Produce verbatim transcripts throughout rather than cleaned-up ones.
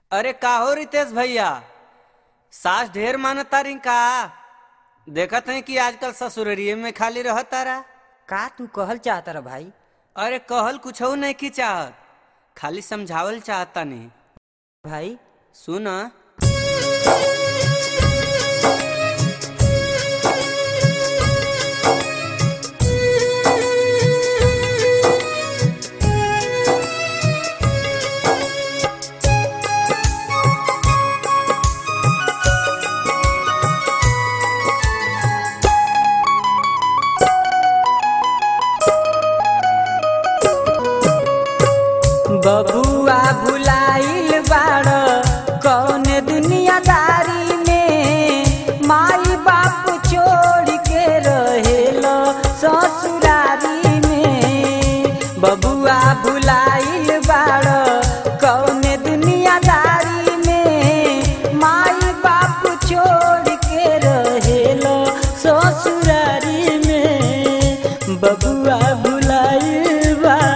अरे काहो रितेश भैया, सास ढेर मानता रही का? देखत है कि आजकल ससुररिये में खाली रहता रहा। का तू कहल चाहता रहा भाई? अरे कहल कुछ नहीं की चाहत, खाली समझावल चाहता नहीं। भाई सुन, बबुआ भुलाइल बाड़ कौन दुनियादारी में, माई बाप छोड़ के रहेल ससुरारी में। बबुआ भुलाइल बाड़ कौन दुनियादारी में, माई बाप छोड़ के रहेल ससुरारी में। बबुआ भुलाइल बाड़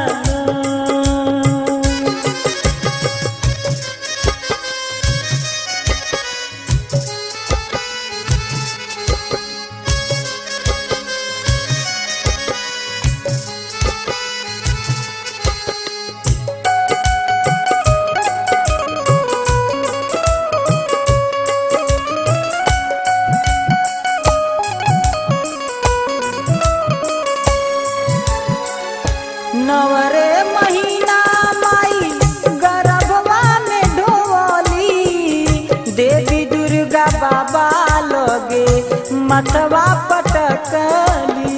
नवरे महीना माई गर्भवा में ढोली, देवी दुर्गा बाबा लगे मथवा पटकली।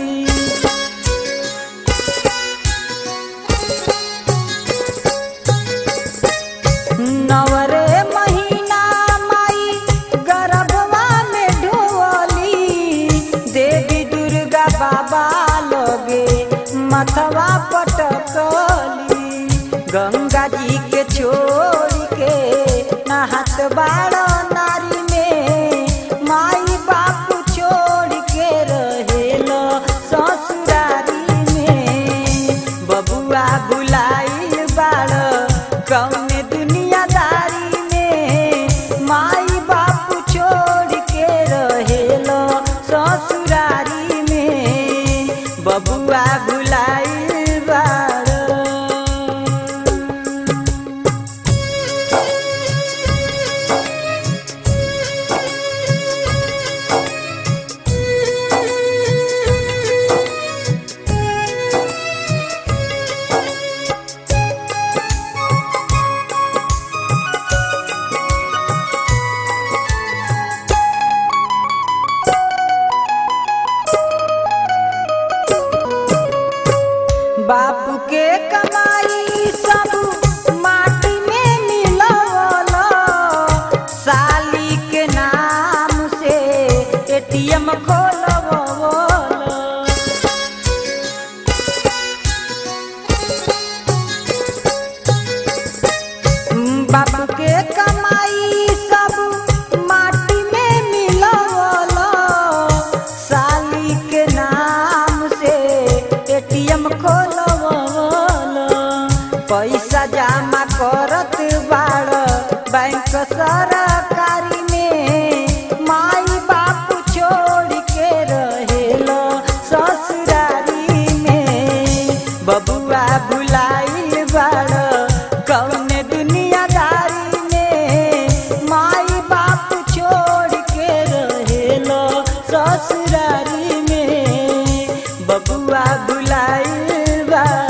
नवरे महीना माई गर्भवा में ढोली, देवी दुर्गा बाबा लगे मथवा पटकली। गंगा जी के छोड़ के नहात बाड़ नारी में, माई बाप छोड़ के रहेल ससुरारी में। बबुआ भुलाइल बाड़ कौन दुनियादारी में, माई बाप छोड़ के रहेल ससुरारी में। बबुआ भुलाइल बाड़ बाप के कमाई सब माटी में मिलवल, साली के नाम से एटीएम खोलवल। बाप के कमाई सब माटी में मिलवल, साली के नाम से एटीएम खोलवल। पैसा जमा करत बाड़ बैंक सरकारी में, माई बाप छोड़ के रहेल ससुरारी में। बबुआ भुलाइल बाड़ कौन दुनियादारी में, माई बाप छोड़ के रहेल ससुरारी में। बबुआ भुलाइल बाड़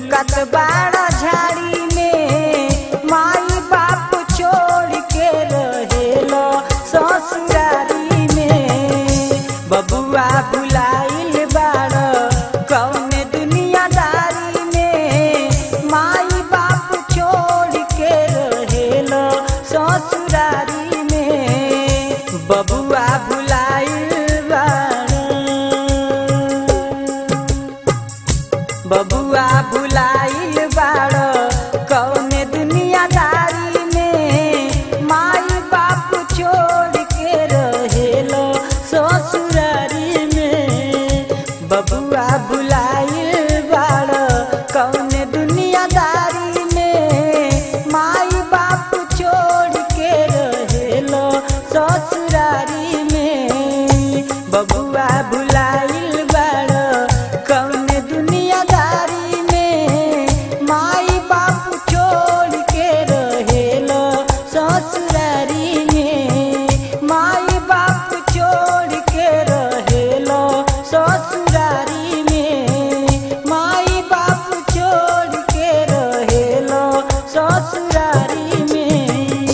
लुकत बाड़ा झाड़ी में माई बाप छोड़ के रहेलो ससुरारी में बबुआ भुलाइल बाड़ा कौने दुनियादारी में माई बाप छोड़ के रहेलो ससुरारी में बबुआ भुलाइल बाड़ा बबुआ भुलाइल बाड़ा कौने दुनियादारी में माई बाप छोड़ के रहेलो ससुरारी में बबुआ भुलाइल बाड़ा कौने दुनियादारी